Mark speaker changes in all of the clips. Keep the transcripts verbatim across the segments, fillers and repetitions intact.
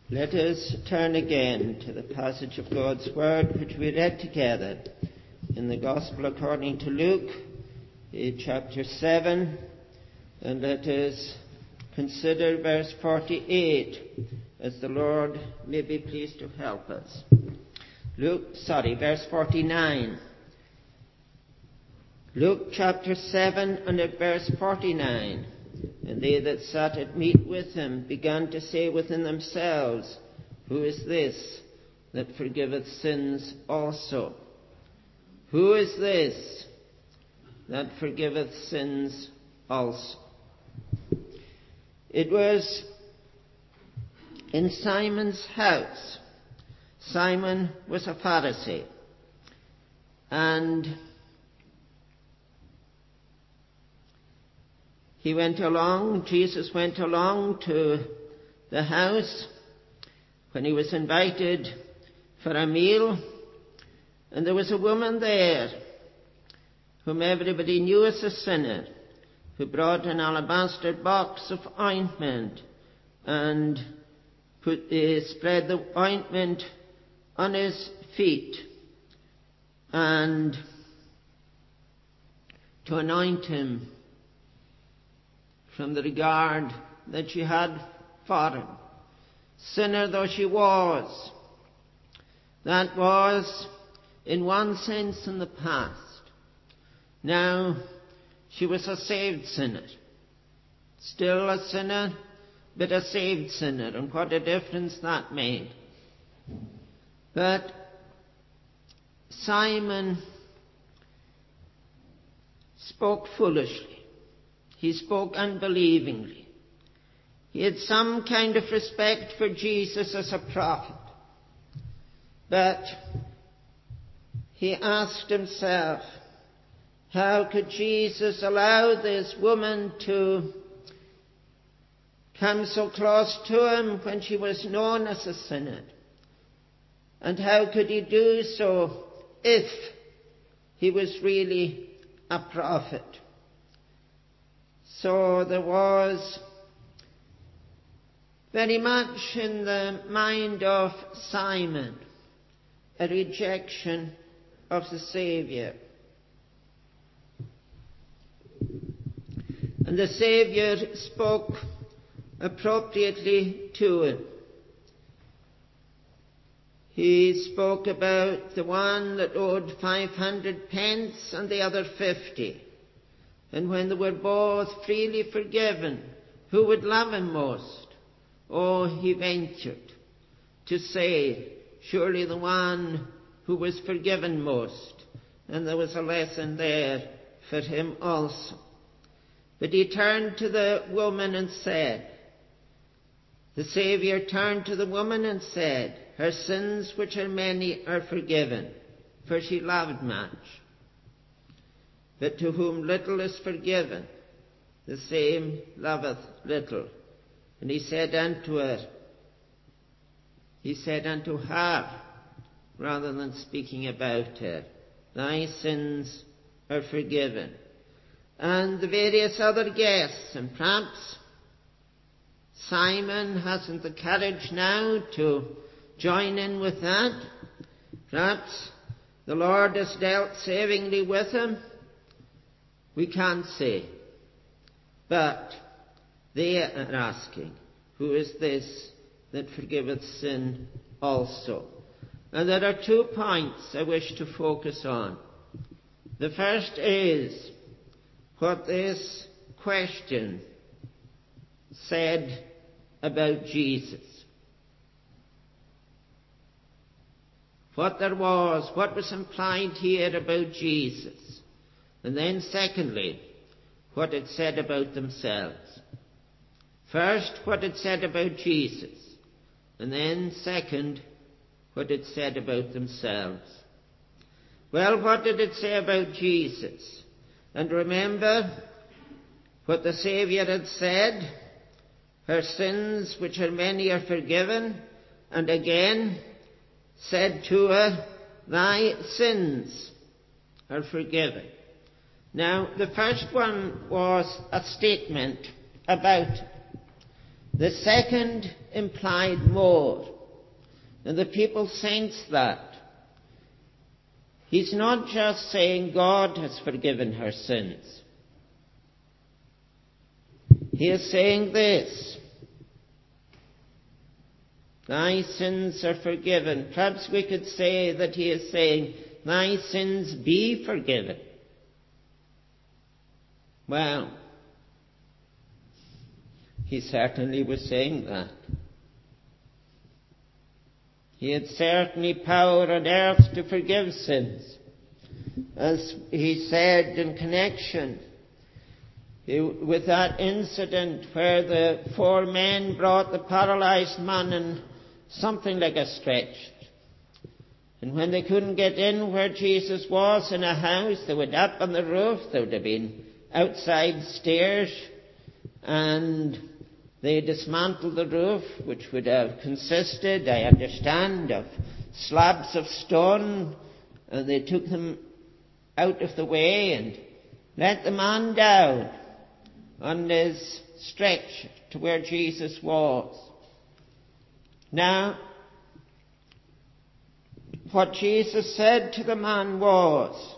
Speaker 1: Let us turn again to the passage of God's Word which we read together in the Gospel according to Luke, chapter seven, and let us consider verse forty-eight as the Lord may be pleased to help us. Luke, sorry, verse forty-nine. Luke chapter seven and at verse forty-nine. And they that sat at meat with him began to say within themselves, Who is this that forgiveth sins also? Who is this that forgiveth sins also? It was in Simon's house. Simon was a Pharisee, and he went along, Jesus went along to the house when he was invited for a meal, and there was a woman there whom everybody knew as a sinner, who brought an alabaster box of ointment and put, uh, spread the ointment on his feet and to anoint him from the regard that she had for him. Sinner though she was, that was in one sense in the past. Now she was a saved sinner. Still a sinner, but a saved sinner, and what a difference that made. But Simon spoke foolishly. He spoke unbelievingly. He had some kind of respect for Jesus as a prophet. But he asked himself, how could Jesus allow this woman to come so close to him when she was known as a sinner? And how could he do so if he was really a prophet? So there was very much in the mind of Simon a rejection of the Saviour. And the Saviour spoke appropriately to him. He spoke about the one that owed five hundred pence and the other fifty. And when they were both freely forgiven, who would love him most? Oh, he ventured to say, surely the one who was forgiven most. And there was a lesson there for him also. But he turned to the woman and said, the Saviour turned to the woman and said, her sins, which are many, are forgiven, for she loved much. But to whom little is forgiven, the same loveth little. And he said unto her, he said unto her, rather than speaking about her, thy sins are forgiven. And the various other guests, and perhaps Simon hasn't the courage now to join in with that. Perhaps the Lord has dealt savingly with him. We can't say. But they are asking, who is this that forgiveth sin also? And there are two points I wish to focus on. The first is what this question said about Jesus. What there was, what was implied here about Jesus. And then secondly, what it said about themselves. First, what it said about Jesus. And then second, what it said about themselves. Well, what did it say about Jesus? And remember what the Saviour had said. Her sins, which are many, are forgiven. And again said to her, thy sins are forgiven. Now, the first one was a statement about The second implied more. And the people sense that. He's not just saying God has forgiven her sins. He is saying this: thy sins are forgiven. Perhaps we could say that he is saying, thy sins be forgiven. Well, he certainly was saying that. He had certainly power on earth to forgive sins. As he said in connection with that incident where the four men brought the paralyzed man in something like a stretch. And when they couldn't get in where Jesus was in a house, they went up on the roof. There would have been outside stairs, and they dismantled the roof, which would have consisted, I understand, of slabs of stone, and they took them out of the way and let the man down on his stretch to where Jesus was. Now, what Jesus said to the man was,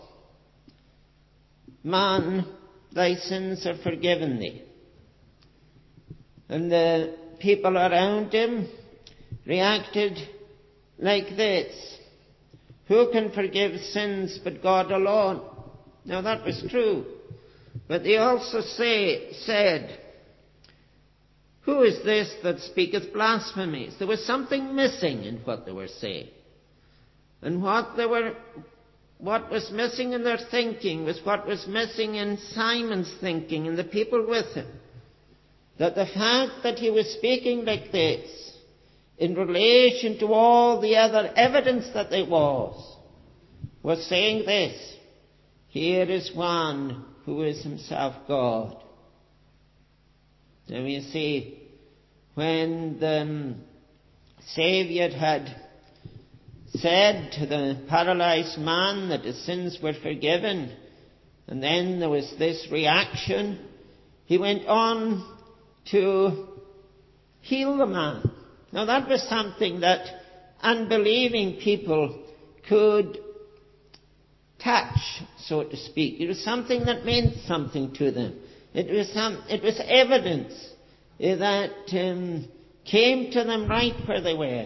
Speaker 1: man, thy sins are forgiven thee. And the people around him reacted like this: who can forgive sins but God alone? Now that was true. But they also say, said, who is this that speaketh blasphemies? There was something missing in what they were saying. And what they were, what was missing in their thinking was what was missing in Simon's thinking and the people with him. That the fact that he was speaking like this, in relation to all the other evidence that there was, was saying this: here is one who is himself God. Now you see, when the Saviour had said to the paralyzed man that his sins were forgiven, and then there was this reaction, he went on to heal the man. Now that was something that unbelieving people could touch, so to speak. It was something that meant something to them. It was some, it was evidence that um, came to them right where they were.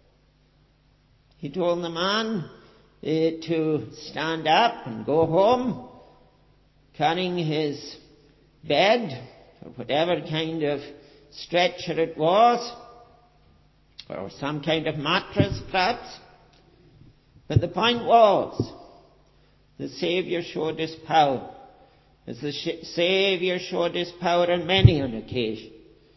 Speaker 1: He told the man uh, to stand up and go home, carrying his bed, or whatever kind of stretcher it was, or some kind of mattress perhaps. But the point was, the Saviour showed his power, as the Saviour showed his power on many an occasion,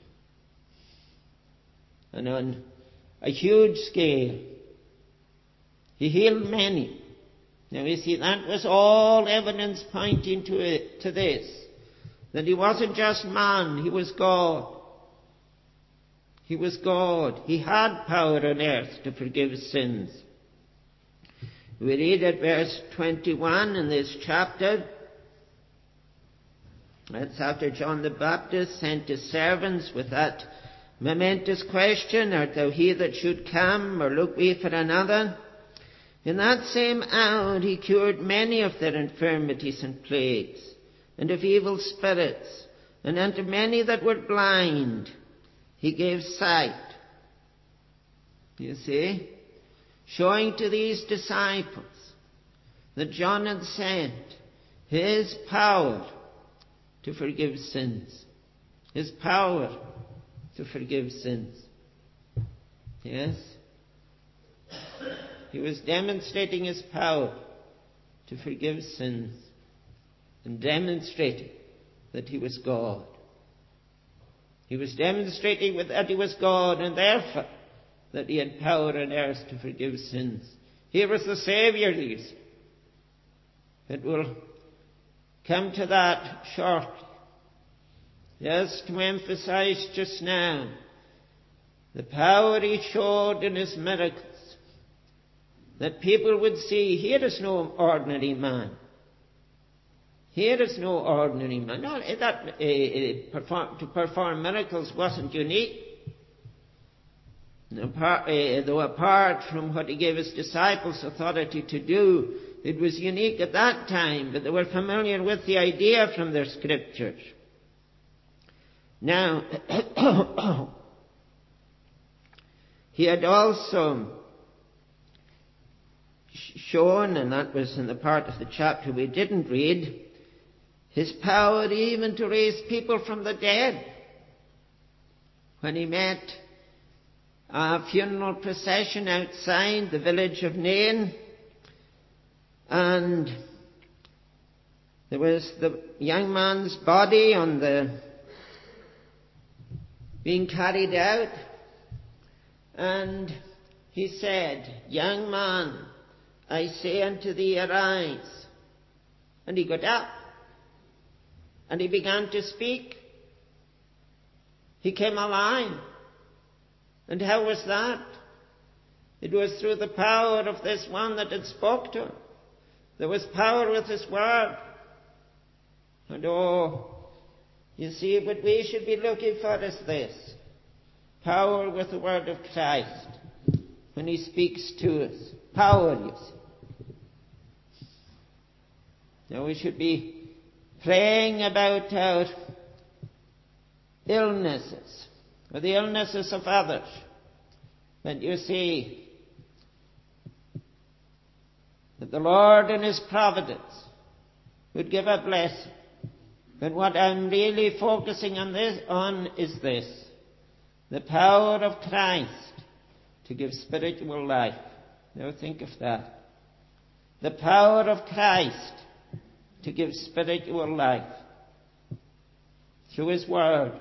Speaker 1: and on a huge scale. He healed many. Now you see, that was all evidence pointing to it, to this: that he wasn't just man, he was God. He was God. He had power on earth to forgive sins. We read at verse twenty-one in this chapter. That's after John the Baptist sent his servants with that momentous question, art thou he that should come, or look we for another? In that same hour he cured many of their infirmities and plagues, and of evil spirits, and unto many that were blind he gave sight. You see? Showing to these disciples that John had sent his power to forgive sins. His power to forgive sins. Yes? He was demonstrating his power to forgive sins, and demonstrating that he was God. He was demonstrating that he was God, and therefore that he had power on earth to forgive sins. Here was the Saviour, these. It will come to that shortly. Just to emphasize just now the power he showed in his miracles, that people would see, here is no ordinary man. Here is no ordinary man. No, that uh, uh, perform, to perform miracles wasn't unique. Apart, uh, though apart from what he gave his disciples authority to do, it was unique at that time, but they were familiar with the idea from their scriptures. Now, he had also shown, and that was in the part of the chapter we didn't read, his power even to raise people from the dead. When he met a funeral procession outside the village of Nain, and there was the young man's body on the being carried out, and he said, "Young man, I say unto thee, arise." And he got up, and he began to speak. He came alive. And how was that? It was through the power of this one that had spoke to him. There was power with his word. And oh, you see, what we should be looking for is this. Power with the word of Christ. When he speaks to us. Power, you see. Now we should be praying about our illnesses, or the illnesses of others. But you see, that the Lord in his providence would give a blessing. But what I'm really focusing on this on is this. The power of Christ to give spiritual life. Now think of that. The power of Christ to give spiritual life. Through his word.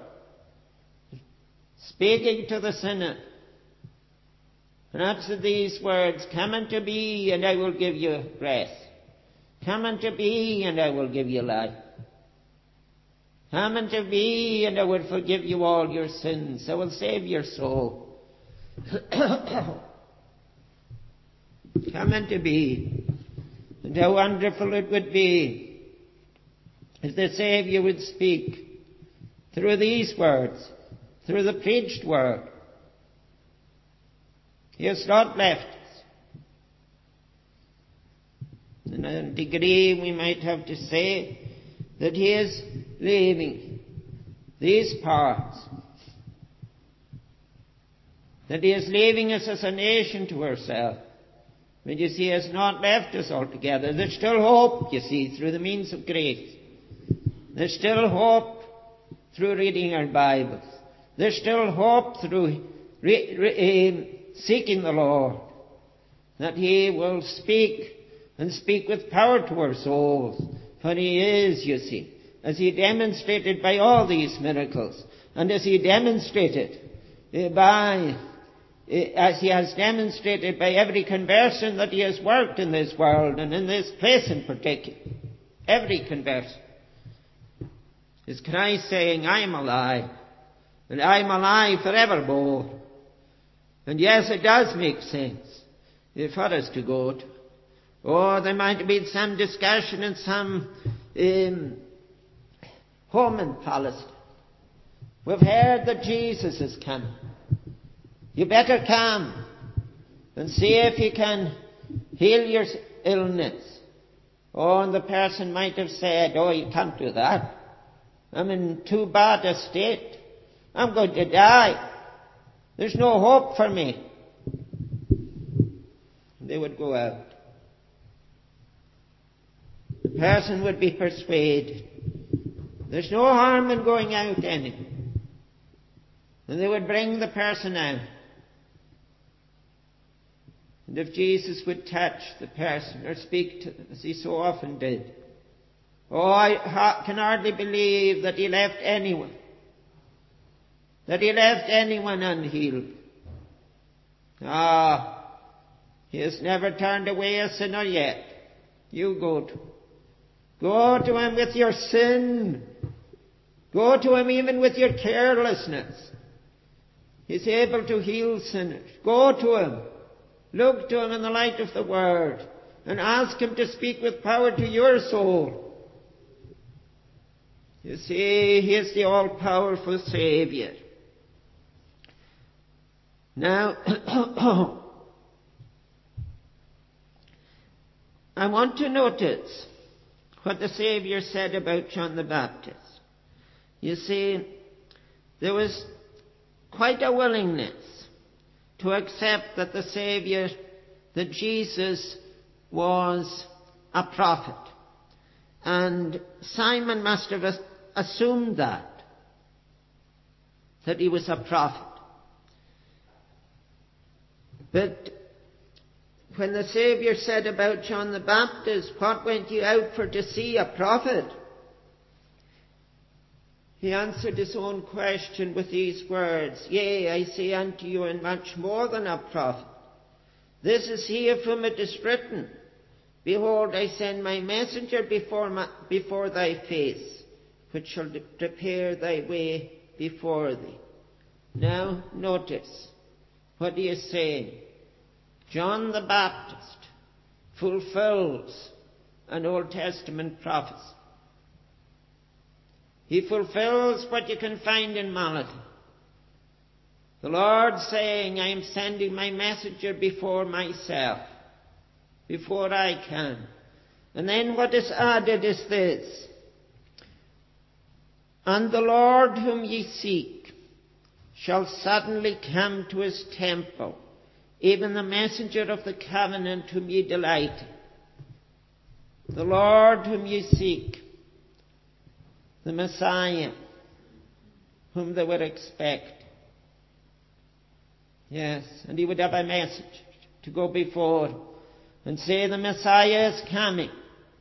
Speaker 1: Speaking to the sinner. And after these words, "Come unto me and I will give you rest. Come unto me and I will give you life. Come unto me and I will forgive you all your sins. I will save your soul." Come unto me. And how wonderful it would be if the Saviour would speak through these words, through the preached word. He has not left us. In a degree we might have to say that he is leaving these parts. That he is leaving us as a nation to ourselves. But you see, he has not left us altogether. There's still hope, you see, through the means of grace. There's still hope through reading our Bibles. There's still hope through re- re- uh, seeking the Lord, that he will speak and speak with power to our souls. For he is, you see, as he demonstrated by all these miracles, and as he demonstrated uh, by, uh, as he has demonstrated by every conversion that he has worked in this world, and in this place in particular, every conversion, is Christ saying, "I am alive, and I am alive forevermore." And yes, it does make sense for us to go to. Oh, there might have been some discussion in some um, home in Palestine. We've heard that Jesus is coming. You better come and see if he can heal your illness. Oh, and the person might have said, "Oh, you can't do that. I'm in too bad a state. I'm going to die. There's no hope for me." They would go out. The person would be persuaded. There's no harm in going out anyway. And they would bring the person out. And if Jesus would touch the person or speak to them, as he so often did, oh, I ha- can hardly believe that he left anyone. That he left anyone unhealed. Ah, he has never turned away a sinner yet. You go to him. Go to him with your sin. Go to him even with your carelessness. He's able to heal sinners. Go to him. Look to him in the light of the Word. And ask him to speak with power to your soul. You see, he is the all-powerful Saviour. Now, I want to notice what the Saviour said about John the Baptist. You see, there was quite a willingness to accept that the Saviour, that Jesus was a prophet. And Simon must have assumed that, that he was a prophet. But when the Saviour said about John the Baptist, "What went you out for to see? A prophet?" He answered his own question with these words, "Yea, I say unto you, and much more than a prophet. This is he of whom it is written, Behold, I send my messenger before, my, before thy face, which shall prepare thy way before thee." Now, notice what he is saying. John the Baptist fulfills an Old Testament prophecy. He fulfills what you can find in Malachi. The Lord saying, "I am sending my messenger before myself, before I can." And then what is added is this: "And the Lord whom ye seek shall suddenly come to his temple, even the messenger of the covenant whom ye delight in." The Lord whom ye seek, the Messiah whom they were expecting. Yes, and he would have a message to go before and say, "The Messiah is coming,"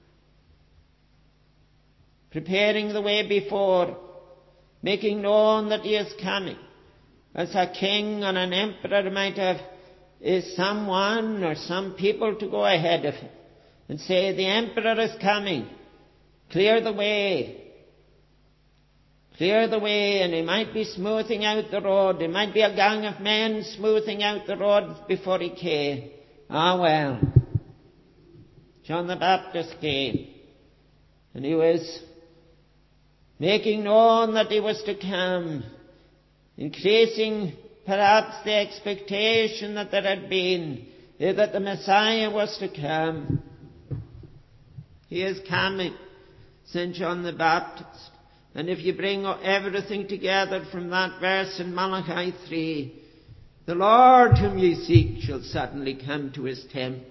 Speaker 1: preparing the way before, making known that he is coming. As a king and an emperor might have is someone or some people to go ahead of him and say, "The emperor is coming, clear the way." Clear the way, and he might be smoothing out the road. There might be a gang of men smoothing out the road before he came. Ah well, John the Baptist came, and he was making known that he was to come, increasing perhaps the expectation that there had been, that the Messiah was to come. He is coming, Saint John the Baptist. And if you bring everything together from that verse in Malachi three, "The Lord whom ye seek shall suddenly come to his temple."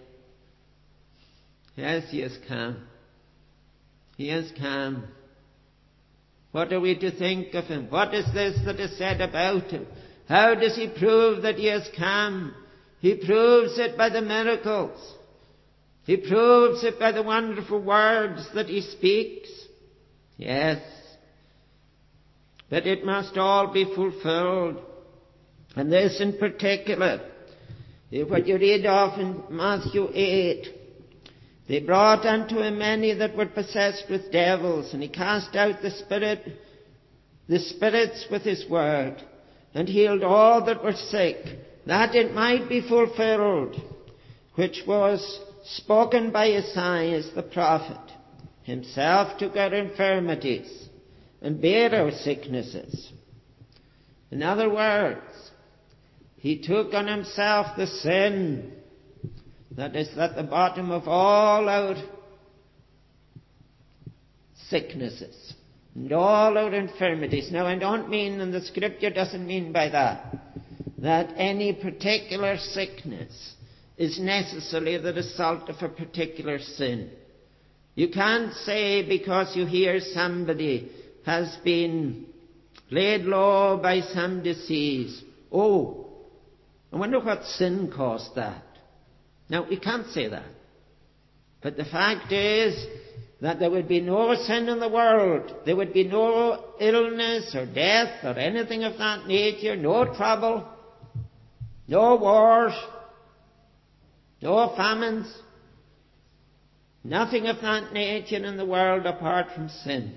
Speaker 1: Yes, he has come. He has come. What are we to think of him? What is this that is said about him? How does he prove that he has come? He proves it by the miracles. He proves it by the wonderful words that he speaks. Yes. But it must all be fulfilled. And this in particular, what you read of in Matthew eight. "They brought unto him many that were possessed with devils, and he cast out the spirit, the spirits with his word, and healed all that were sick, that it might be fulfilled, which was spoken by Isaiah the prophet. Himself took our infirmities and bare our sicknesses." In other words, he took on himself the sin that is at the bottom of all our sicknesses and all our infirmities. Now, I don't mean, and the scripture doesn't mean by that, that any particular sickness is necessarily the result of a particular sin. You can't say because you hear somebody has been laid low by some disease, "Oh, I wonder what sin caused that." Now, we can't say that. But the fact is that there would be no sin in the world. There would be no illness or death or anything of that nature, no trouble, no wars, no famines, nothing of that nature in the world apart from sin.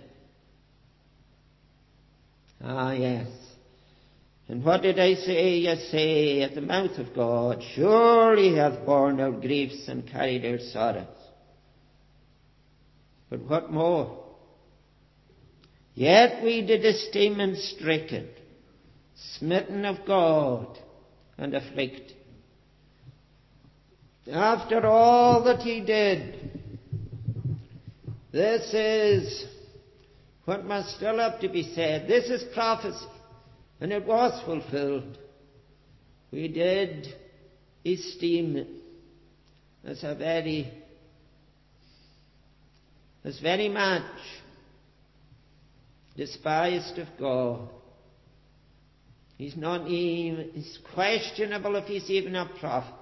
Speaker 1: Ah, yes. And what did I say? You say at the mouth of God, "Surely he hath borne our griefs and carried our sorrows." But what more? Yet we did esteem him stricken, smitten of God, and afflicted. After all that he did, this is what must still have to be said. This is prophecy, and it was fulfilled. We did esteem him as a very, as very much despised of God. He's not even, it's questionable if he's even a prophet.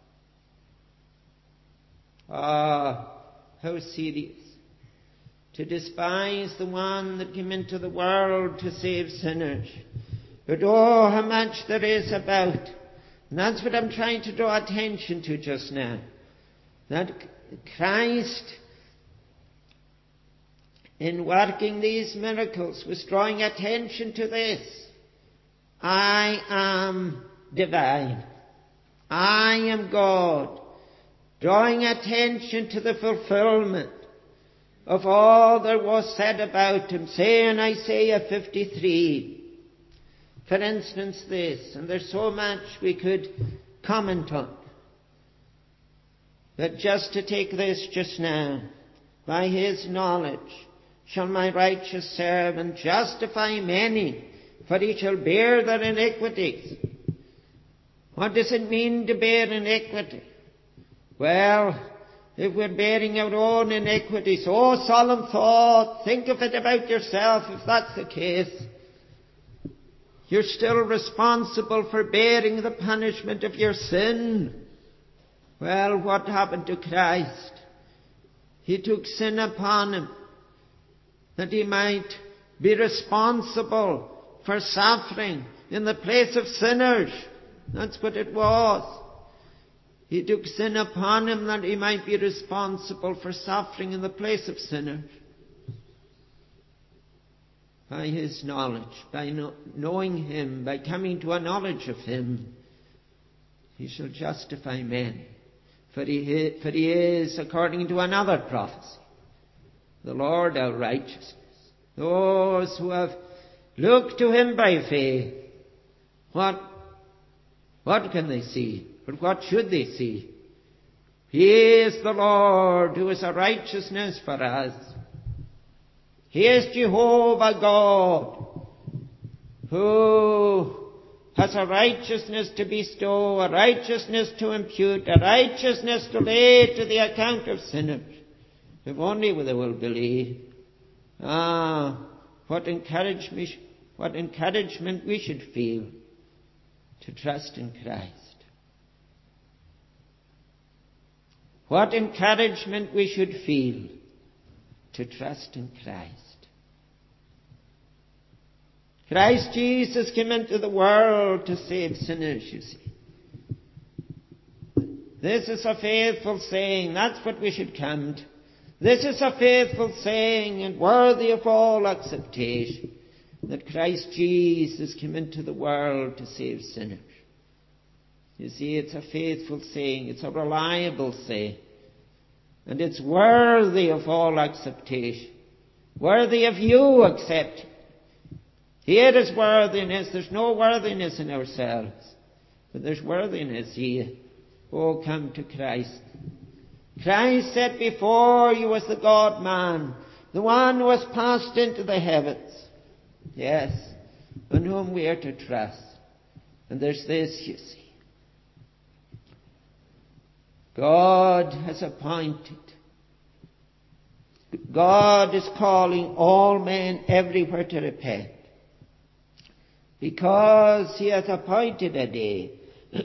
Speaker 1: Ah, how serious. To despise the one that came into the world to save sinners. But oh, how much there is about. And that's what I'm trying to draw attention to just now. That Christ, in working these miracles, was drawing attention to this. I am divine. I am God. Drawing attention to the fulfillment of all that was said about him. Say in Isaiah fifty-three, for instance, this, and there's so much we could comment on. But just to take this just now, by his knowledge shall my righteous servant justify many, for he shall bear their iniquities. What does it mean to bear iniquity? Well, if we're bearing our own iniquities, oh, solemn thought, think of it about yourself if that's the case. You're still responsible for bearing the punishment of your sin. Well, what happened to Christ? He took sin upon him that he might be responsible for suffering in the place of sinners. That's what it was. He took sin upon him that he might be responsible for suffering in the place of sinners. By his knowledge, by know, knowing him, by coming to a knowledge of him, he shall justify men. For he, for he is, according to another prophecy, the Lord our righteousness. Those who have looked to him by faith, what, what can they see? But what should they see? He is the Lord who is a righteousness for us. He is Jehovah God, who has a righteousness to bestow, a righteousness to impute, a righteousness to lay to the account of sinners, if only they will believe. Ah, what encouragement, what encouragement we should feel to trust in Christ. What encouragement we should feel to trust in Christ. Christ Jesus came into the world to save sinners, you see. This is a faithful saying. That's what we should come to. This is a faithful saying and worthy of all acceptation, that Christ Jesus came into the world to save sinners. You see, it's a faithful saying. It's a reliable saying. And it's worthy of all acceptation. Worthy of you accepting. Here is worthiness. There's no worthiness in ourselves. But there's worthiness here. Oh, come to Christ. Christ said before you was the God-man, the one who was passed into the heavens. Yes, on whom we are to trust. And there's this, you see. God has appointed. God is calling all men everywhere to repent. Because he hath appointed a day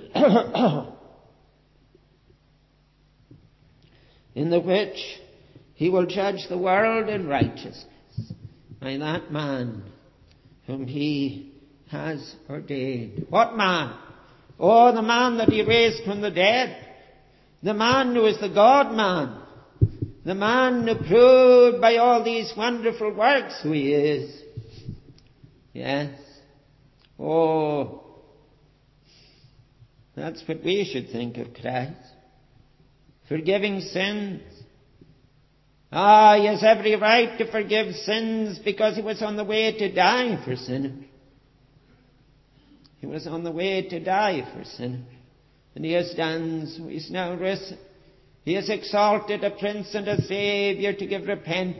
Speaker 1: in the which he will judge the world in righteousness by that man whom he has ordained. What man? Oh, the man that he raised from the dead. The man who is the God-man. The man who proved by all these wonderful works who he is. Yes. Oh, that's what we should think of Christ. Forgiving sins. Ah, he has every right to forgive sins because he was on the way to die for sinners. He was on the way to die for sinners. And he has done so. He's now risen. He has exalted a Prince and a Saviour to give repentance.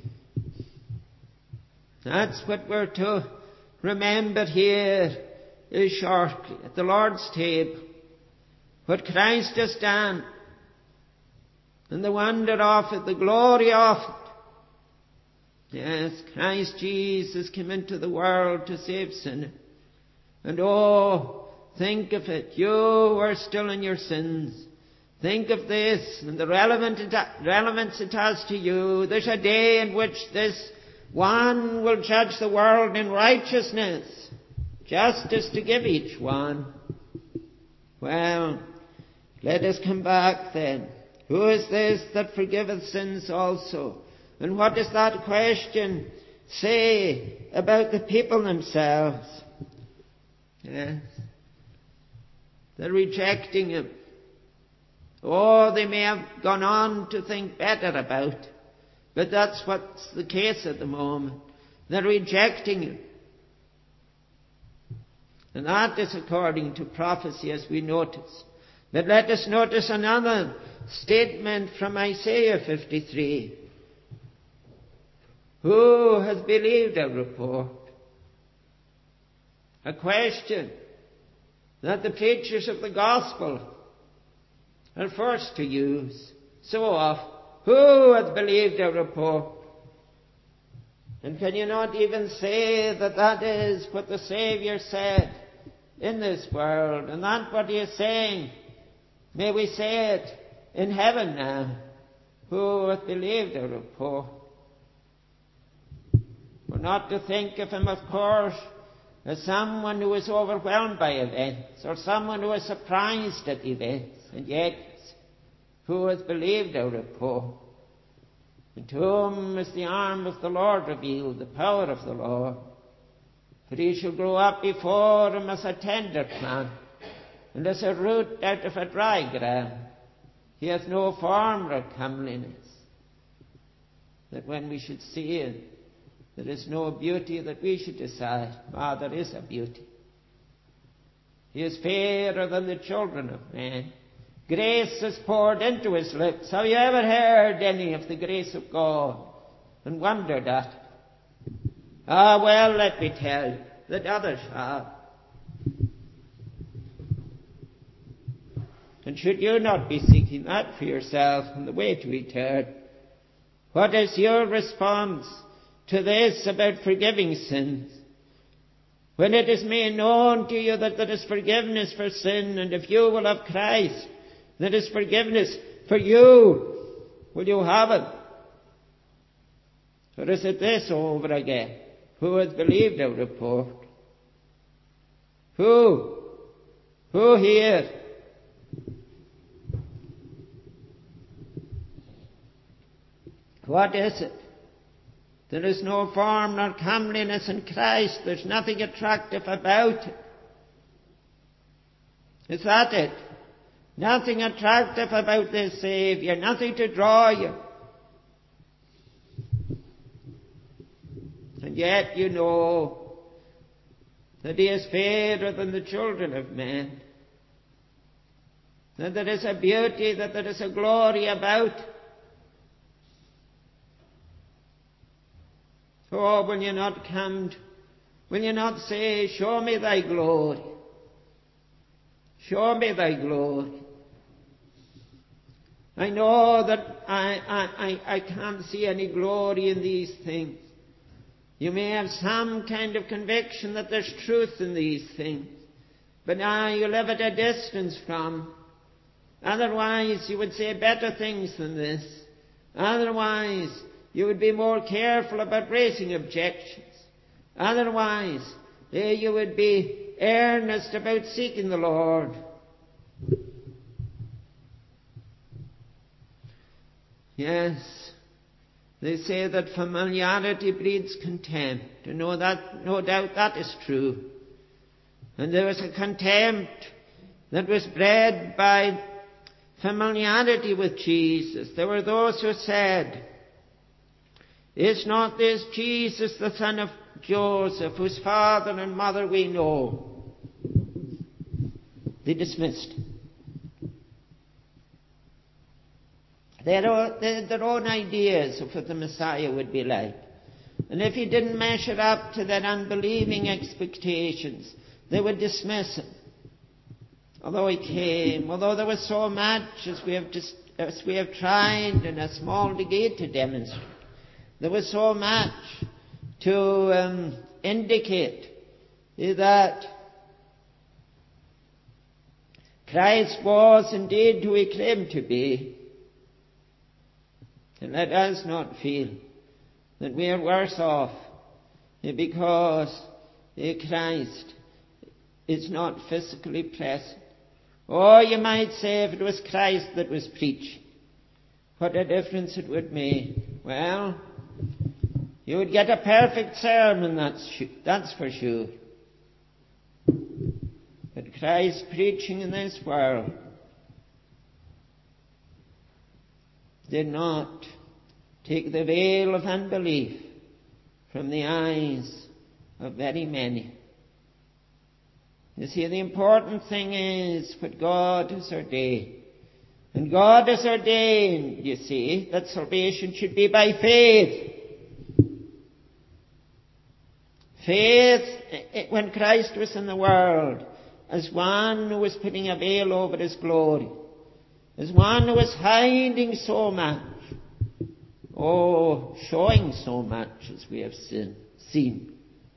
Speaker 1: That's what we're to remember here is shortly at the Lord's table. What Christ has done, and the wonder of it, the glory of it. Yes, Christ Jesus came into the world to save sinners. And oh, think of it, you are still in your sins. Think of this and the relevant, relevance it has to you. There's a day in which this one will judge the world in righteousness, justice to give each one. Well, let us come back then. Who is this that forgiveth sins also? And what does that question say about the people themselves? Yes. They're rejecting him. Oh, they may have gone on to think better about it, but that's what's the case at the moment. They're rejecting him. And that is according to prophecy, as we notice. But let us notice another statement from Isaiah fifty-three. Who has believed our report? A question that the preachers of the gospel are forced to use so often. Who hath believed our report? And can you not even say that that is what the Saviour said in this world? And that's what he is saying. May we say it in heaven now. Who hath believed our report? We're not to think of him, of course, as someone who is overwhelmed by events, or someone who is surprised at events. And yet, who hath believed our report? And to whom is the arm of the Lord revealed, the power of the Lord? For he shall grow up before him as a tender plant, and as a root out of a dry ground. He hath no form or comeliness, that when we should see him, there is no beauty that we should decide, ah, there is a beauty. He is fairer than the children of men. Grace is poured into his lips. Have you ever heard any of the grace of God and wondered at it? Ah, well, let me tell you that others have. And should you not be seeking that for yourself on the way to eternity? What is your response to this about forgiving sins? When it is made known to you that there is forgiveness for sin, and if you will have Christ, there is forgiveness for you, will you have it? Or is it this over again? Who hath believed our report? Who? Who here? What is it? There is no form nor comeliness in Christ. There's nothing attractive about it. Is that it? Nothing attractive about this Saviour. Nothing to draw you. And yet you know that he is fairer than the children of men. That there is a beauty, that there is a glory about. Oh, will you not come? Will you not say, show me thy glory? Show me thy glory. I know that I, I, I, I can't see any glory in these things. You may have some kind of conviction that there's truth in these things, but now you live at a distance from. Otherwise, you would say better things than this. Otherwise, you would be more careful about raising objections. Otherwise, eh, you would be earnest about seeking the Lord. Yes, they say that familiarity breeds contempt. And no, that, no doubt that is true. And there was a contempt that was bred by familiarity with Jesus. There were those who said, Is not this Jesus, the son of Joseph, whose father and mother we know? They dismissed. Their own, their own ideas of what the Messiah would be like. And if he didn't measure up to their unbelieving expectations, they would dismiss him. Although he came, although there was so much, as we have, just, as we have tried in a small degree to demonstrate, there was so much to um, indicate that Christ was indeed who he claimed to be. And let us not feel that we are worse off because Christ is not physically present. Or you might say, if it was Christ that was preaching, what a difference it would make. Well, you would get a perfect sermon, that's, that's for sure. But Christ preaching in this world did not take the veil of unbelief from the eyes of very many. You see, the important thing is what God has ordained. And God has ordained, you see, that salvation should be by faith. Faith, when Christ was in the world, as one who was putting a veil over his glory, as one who was hiding so much, oh, showing so much, as we have seen.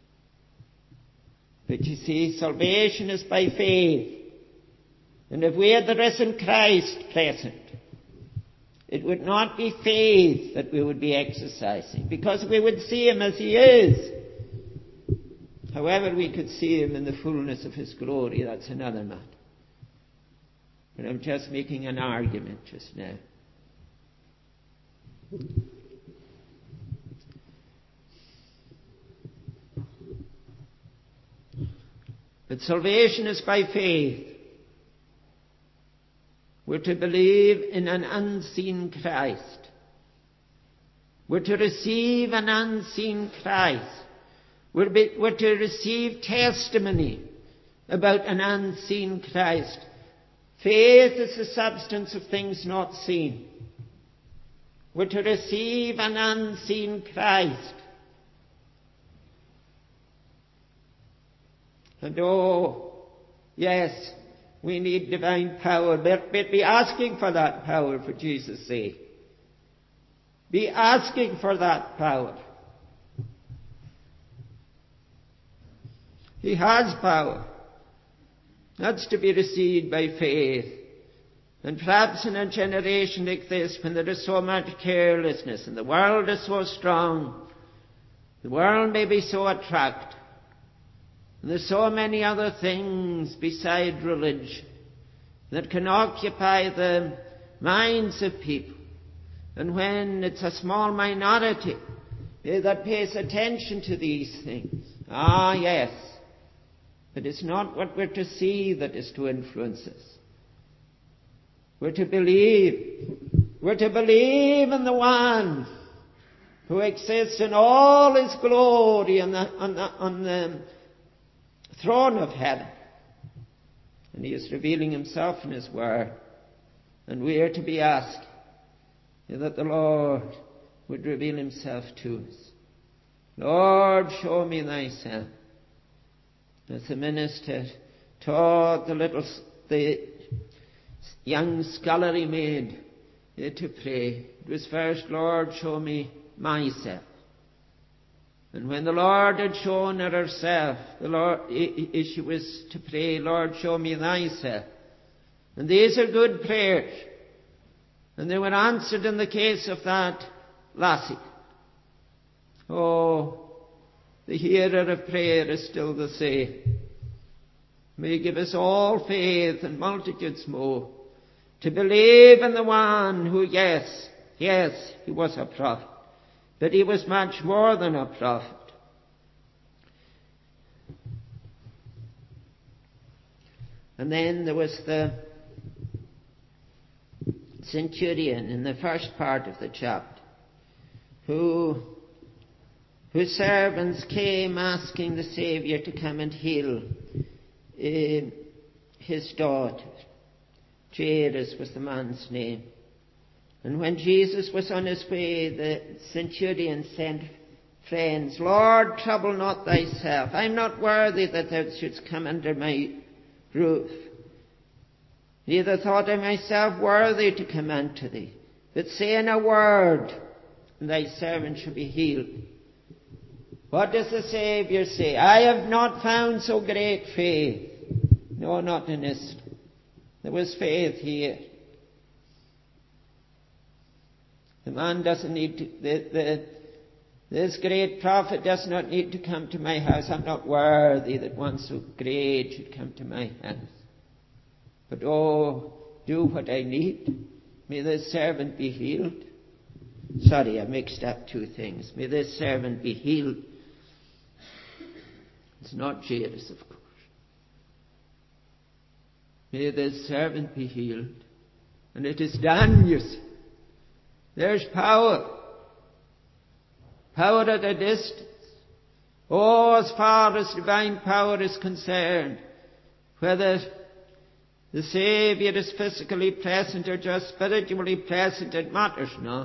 Speaker 1: But you see, salvation is by faith. And if we had the risen Christ present, it would not be faith that we would be exercising, because we would see him as he is. However, we could see him in the fullness of his glory, that's another matter. But I'm just making an argument just now. But salvation is by faith. We're to believe in an unseen Christ. We're to receive an unseen Christ. We're, be, we're to receive testimony about an unseen Christ. Faith is the substance of things not seen. We're to receive an unseen Christ. And oh, yes, we need divine power, but, but be asking for that power for Jesus' sake. Be asking for that power. He has power. That's to be received by faith. And perhaps in a generation like this, when there is so much carelessness and the world is so strong, the world may be so attractive, and there's so many other things beside religion that can occupy the minds of people. And when it's a small minority that pays attention to these things, ah yes, but it's not what we're to see that is to influence us. We're to believe. We're to believe in the one who exists in all his glory on the, on the, on the throne of heaven. And he is revealing himself in his word. And we are to be asked that the Lord would reveal himself to us. Lord, show me thyself. As the minister taught the little, the young scullery maid to pray, it was first, Lord, show me myself. And when the Lord had shown her herself, the Lord, she was to pray, Lord, show me thyself. And these are good prayers. And they were answered in the case of that lassie. Oh, the hearer of prayer is still the same. May he give us all faith and multitudes more to believe in the one who, yes, yes, he was a prophet, but he was much more than a prophet. And then there was the centurion in the first part of the chapter, who whose servants came asking the Saviour to come and heal uh, his daughter. Jairus was the man's name. And when Jesus was on his way, the centurion sent friends, Lord, trouble not thyself. I'm not worthy that thou shouldst come under my roof. Neither thought I myself worthy to come unto thee. But say in a word, and thy servant shall be healed. What does the Saviour say? I have not found so great faith. No, not in this. There was faith here. The man doesn't need to, the, the, this great prophet does not need to come to my house. I'm not worthy that one so great should come to my house. But oh, do what I need. May this servant be healed. Sorry, I mixed up two things. May this servant be healed. It's not Jairus, of course. May this servant be healed. And it is done, you see. There's power. Power at a distance. Oh, as far as divine power is concerned, whether the Saviour is physically present or just spiritually present, it matters not.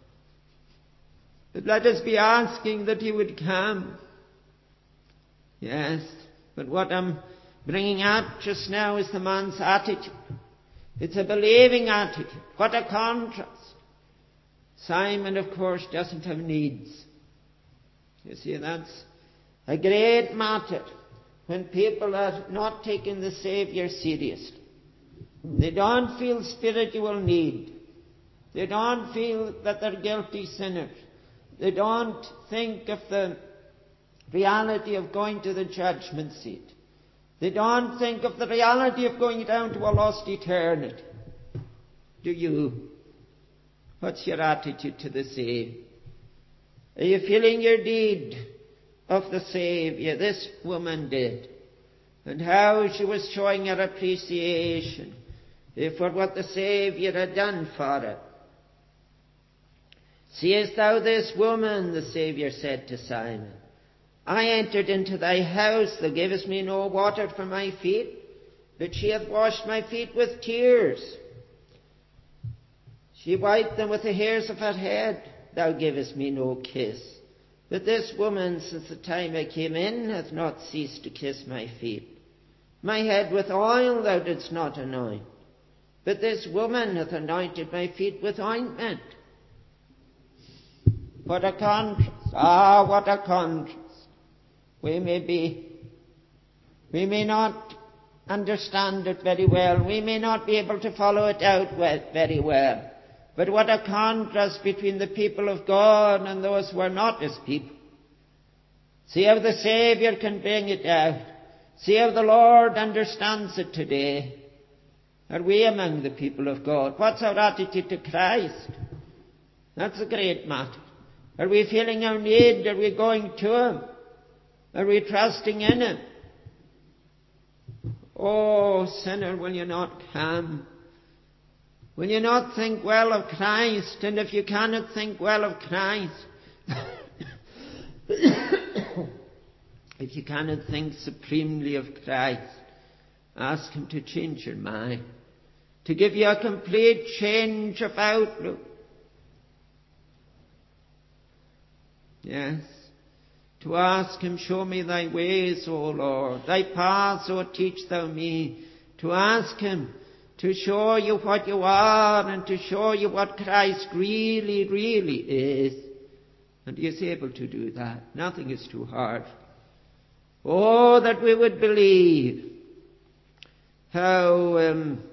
Speaker 1: But let us be asking that He would come. Yes, but what I'm bringing up just now is the man's attitude. It's a believing attitude. What a contrast. Simon, of course, doesn't have needs. You see, that's a great matter when people are not taking the Saviour seriously. They don't feel spiritual need. They don't feel that they're guilty sinners. They don't think of the reality of going to the judgment seat. They don't think of the reality of going down to a lost eternity. Do you? What's your attitude to the Saviour? Are you feeling your need of the Saviour? This woman did. And how she was showing her appreciation for what the Saviour had done for her. Seest thou this woman, the Saviour said to Simon. I entered into thy house, thou gavest me no water for my feet, but she hath washed my feet with tears. She wiped them with the hairs of her head. Thou gavest me no kiss. But this woman, since the time I came in, hath not ceased to kiss my feet. My head with oil thou didst not anoint, but this woman hath anointed my feet with ointment. What a contrast. Ah, what a contrast. We may be, we may not understand it very well. We may not be able to follow it out very well. But what a contrast between the people of God and those who are not His people. See how the Saviour can bring it out. See how the Lord understands it today. Are we among the people of God? What's our attitude to Christ? That's a great matter. Are we feeling our need? Are we going to Him? Are we trusting in Him? Oh, sinner, will you not come? Will you not think well of Christ? And if you cannot think well of Christ, if you cannot think supremely of Christ, ask Him to change your mind, to give you a complete change of outlook. Yes, to ask Him, show me thy ways, O Lord, thy paths, O teach thou me. To ask Him to show you what you are and to show you what Christ really, really is. And He is able to do that. Nothing is too hard. Oh, that we would believe how um,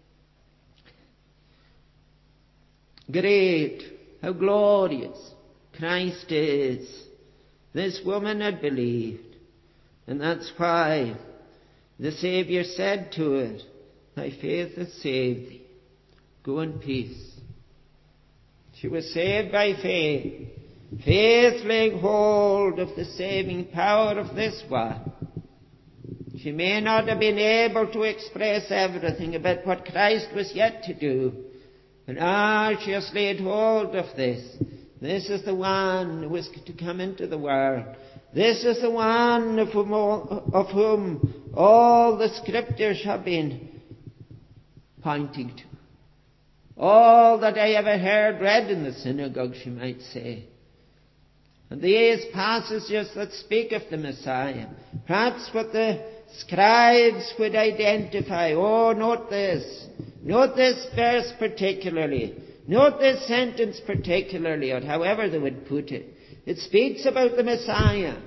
Speaker 1: great, how glorious Christ is. This woman had believed, and that's why the Saviour said to her, thy faith hath saved thee. Go in peace. She was saved by faith. Faith laying hold of the saving power of this one. She may not have been able to express everything about what Christ was yet to do, but ah, she has laid hold of this. This is the one who is to come into the world. This is the one of whom all, of whom all the scriptures have been pointing to. All that I ever heard read in the synagogues, you might say. And these passages that speak of the Messiah, perhaps what the scribes would identify. Oh, note this. Note this verse particularly. Note this sentence particularly, or however they would put it. It speaks about the Messiah.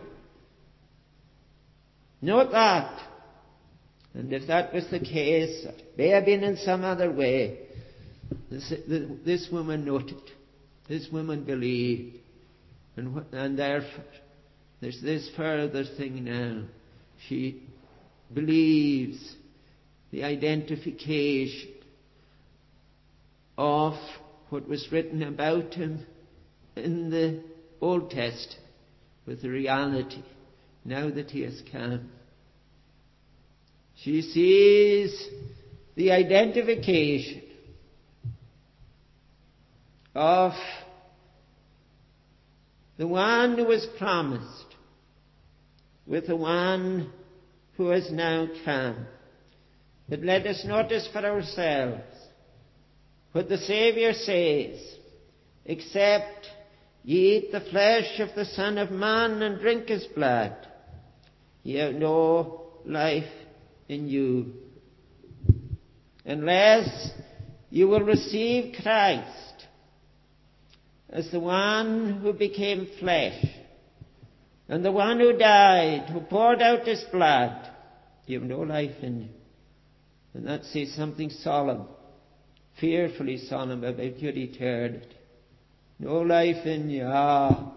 Speaker 1: Note that. And if that was the case, it may have been in some other way. This, this woman noted. This woman believed. And, and therefore, there's this further thing now. She believes the identification of what was written about him in the Old Testament with the reality now that he has come. She sees the identification of the one who was promised with the one who has now come. But let us notice for ourselves what the Saviour says, except ye eat the flesh of the Son of Man and drink his blood, ye have no life in you, unless you will receive Christ as the one who became flesh, and the one who died, who poured out his blood. You have no life in you. And that says something solemn, fearfully solemn about your eternity. No life in you. Ah.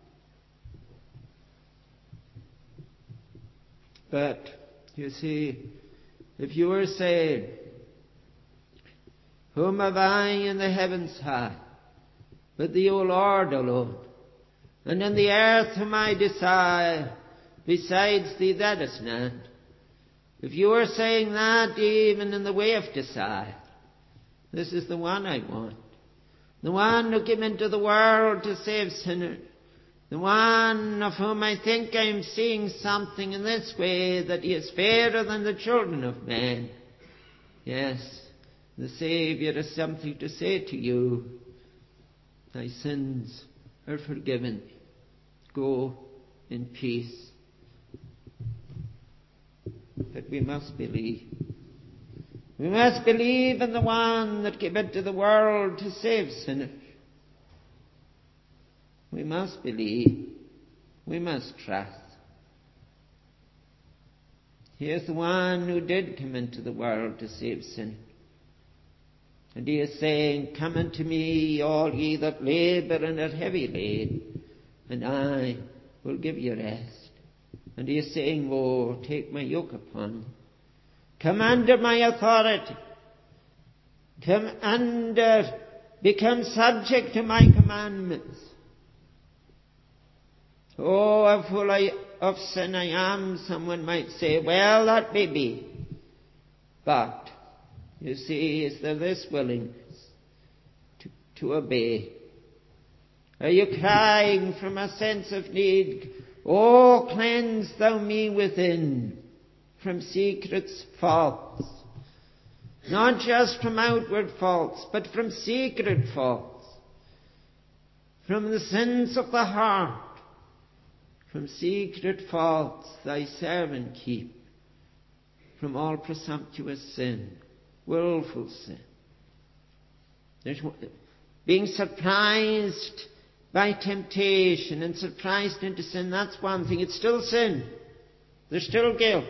Speaker 1: But, you see, if you were saying, whom have I in the heavens high, but thee, O Lord, alone? And in the earth whom I desire, besides thee there is none. If you are saying that even in the way of desire, this is the one I want. The one who came into the world to save sinners. The one of whom I think I am seeing something in this way, that he is fairer than the children of men. Yes, the Saviour has something to say to you. Thy sins are forgiven. Go in peace. But we must believe. We must believe in the one that came into the world to save sinners. We must believe. We must trust. He is the one who did come into the world to save sinners. And he is saying, come unto me, all ye that labour and are heavy laden, and I will give you rest. And he is saying, oh, take my yoke upon you. Come under my authority. Come under, become subject to my commandments. Oh, how full I, of sin I am, someone might say. Well, that may be. But, you see, is there this willingness to, to obey? Are you crying from a sense of need? Oh, cleanse thou me within from secret faults. Not just from outward faults, but from secret faults. From the sins of the heart. From secret faults thy servant keep. From all presumptuous sin. Willful sin. There's being surprised by temptation and surprised into sin, that's one thing. It's still sin. There's still guilt.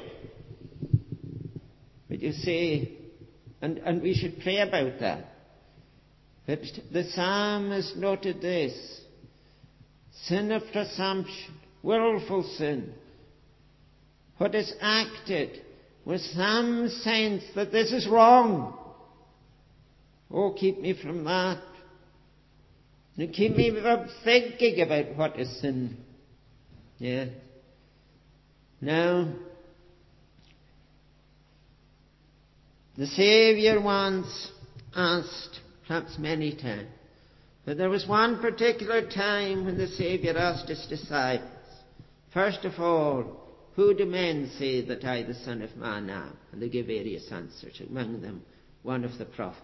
Speaker 1: But you see, and, and we should pray about that. But the psalmist noted this. Sin of presumption, willful sin. What is acted with some sense that this is wrong. Oh, keep me from that. And keep me from thinking about what is sin. Yeah. Now, the Saviour once asked, perhaps many times, But there was one particular time when the Saviour asked his disciples, first of all, who do men say that I, the Son of Man, am? And they gave various answers, among them one of the prophets.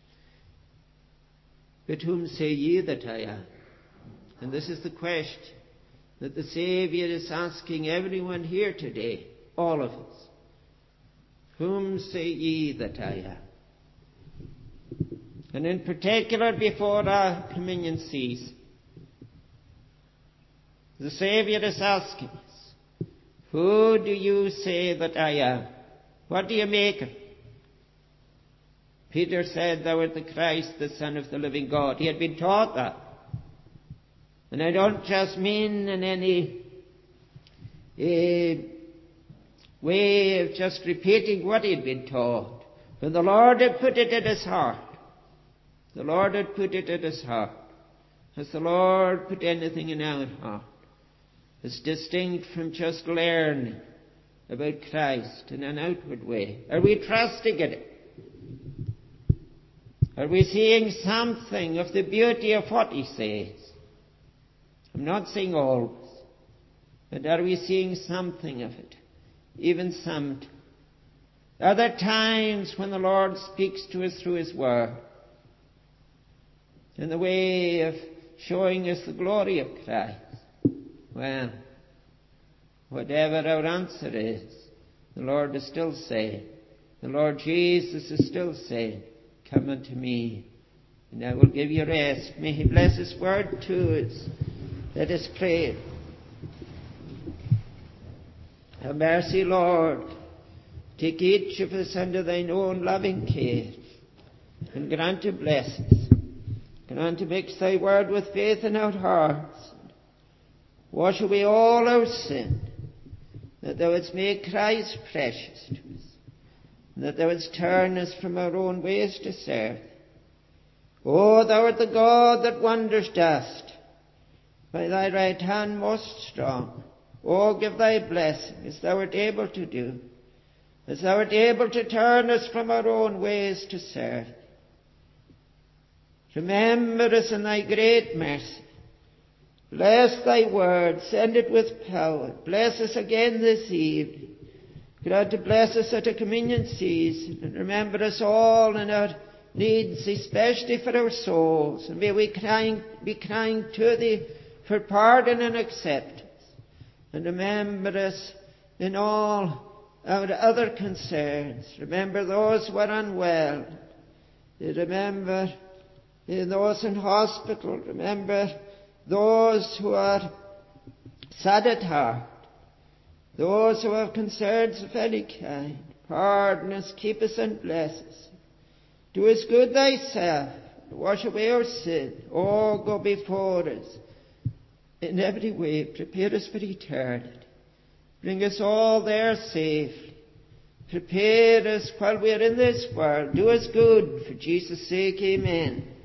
Speaker 1: But whom say ye that I am? And this is the question that the Saviour is asking everyone here today, all of us. Whom say ye that I am? And in particular before our communion season, the Saviour is asking us, who do you say that I am? What do you make of me? Peter said, thou art the Christ, the Son of the living God. He had been taught that. And I don't just mean in any uh, way of just repeating what he had been taught. But the Lord had put it in his heart. The Lord had put it in his heart. Has the Lord put anything in our heart? It's distinct from just learning about Christ in an outward way. Are we trusting in it? Are we seeing something of the beauty of what he says? I'm not saying always, but are we seeing something of it? Even some. Are there times when the Lord speaks to us through his word in the way of showing us the glory of Christ? Well, whatever our answer is, the Lord is still saying, the Lord Jesus is still saying, come unto me, and I will give you rest. May he bless his word to us. Let us pray. Have mercy, Lord. Take each of us under thine own loving care, and grant to bless us. Grant to mix thy word with faith in our hearts. Wash away all our sin, that thou wouldst make Christ precious to us, and that thou wouldst turn us from our own ways to serve thee. O thou art the God that wonders dost, by thy right hand most strong. O give thy blessing, as thou art able to do, as thou art able to turn us from our own ways to serve thee. Remember us in thy great mercy. Bless thy word, send it with power. Bless us again this evening. Grant to bless us at a communion season, and remember us all in our needs, especially for our souls. And may we crying, be crying to thee for pardon and acceptance. And remember us in all our other concerns. Remember those who are unwell. Remember those in hospital. Remember those who are sad at heart. Those who have concerns of any kind. Pardon us, keep us and bless us. Do us good thyself. Wash away our sin. Oh, go before us in every way. Prepare us for eternity. Bring us all there safely. Prepare us while we are in this world. Do us good. For Jesus' sake, amen.